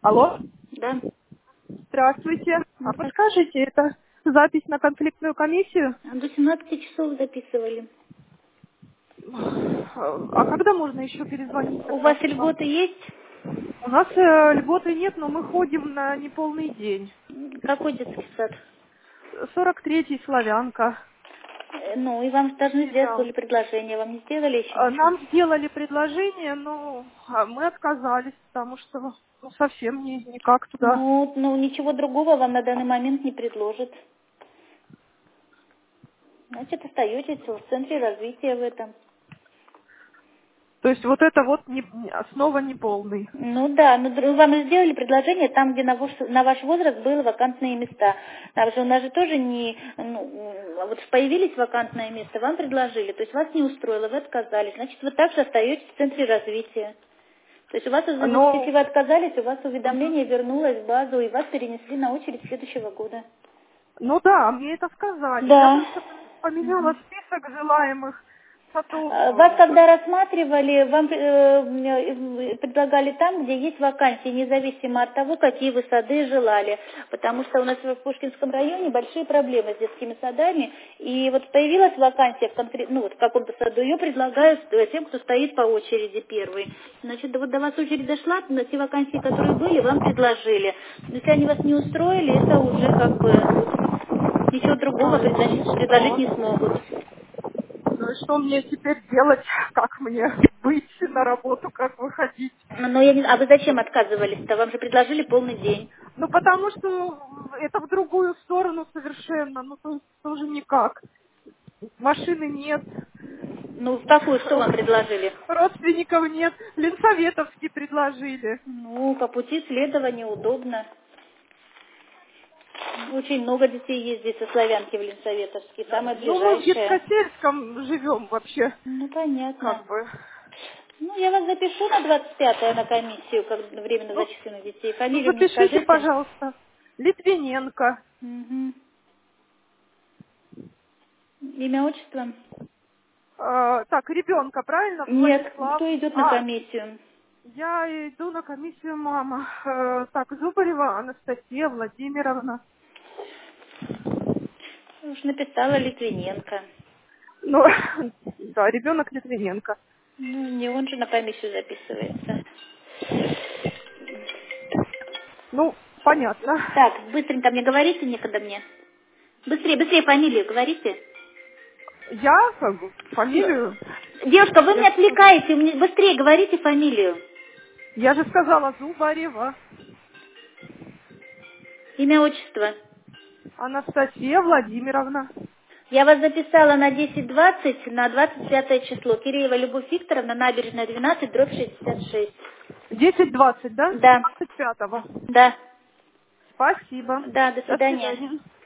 Алло, Да. здравствуйте. А Да. подскажите, это запись на конфликтную комиссию? До 17 часов записывали. А когда можно еще перезвонить У тогда вас к вам? льготы есть? У нас льготы нет, но мы ходим на неполный день. Какой детский сад? 43-й Славянка. Ну, и вам должны сделать Филиал. были предложение. Вам не сделали еще ничего? Нам сделали предложение, но мы отказались, потому что совсем никак туда. Ну, ничего другого вам на данный момент не предложат. Значит, остаетесь в центре развития в этом. То есть вот это вот снова неполный. Ну да, но вам же сделали предложение там, где на ваш возраст были вакантные места. Также у нас же тоже не... а вот появились вакантное место, вам предложили, то есть вас не устроило, вы отказались. Значит, вы также остаетесь в центре развития. То есть у вас, если Но вы отказались, у вас уведомление вернулось в базу, и вас перенесли на очередь следующего года. Ну да, мне это сказали. Я Да. просто поменяла список желаемых Вас когда сотрудников. рассматривали, вам предлагали там, где есть вакансии, независимо от того, какие вы сады желали. Потому что у нас в Пушкинском районе большие проблемы с детскими садами. И вот появилась вакансия в каком-то саду, ее предлагают тем, кто стоит по очереди первый. Значит, вот до вас очередь дошла, на те вакансии, которые были, вам предложили. Но если они вас не устроили, это уже как бы ничего другого предложить не смогут. Ну и что мне теперь делать? Как мне быть на работу, как выходить? Но я не... А вы зачем отказывались-то? Вам же предложили полный день. Ну потому что это в другую сторону совершенно. Ну то есть тоже никак. Машины нет. Ну, в какую, что вам предложили? Родственников нет. Ленсоветовский предложили. Ну, по пути следования удобно. Очень много детей ездит со Славянки в Ленсоветовский, самое Ну мы в ближайшее. Гибкосельском живем вообще. Ну, понятно. Как бы. Ну, я вас запишу на 25-е на комиссию, как временно Ну, зачисленных детей. ну, Фамилию мне запишите, скажите. пожалуйста. Литвиненко. Мгм. Имя, отчество? Так, ребенка, правильно? Нет, Владислав. кто идет на комиссию? Я иду на комиссию мама. Так, Зубарева Анастасия Владимировна. Уж написала Литвиненко. Ну, да, ребенок Литвиненко. Ну, не он же на комиссию записывается. Ну, понятно. Так, быстренько мне говорите, некогда мне. Быстрее, быстрее фамилию говорите. Я фамилию. Девушка, вы Я меня же, отвлекаете, быстрее говорите фамилию. я же сказала Зубарева. Имя, отчество. Анастасия Владимировна. Я вас записала на 10:20 на 25 число. Киреева Любовь Викторовна, набережная 12, дробь 66. 10:20, да? Да, 25-го. да, Спасибо. да, до До свидания. свидания.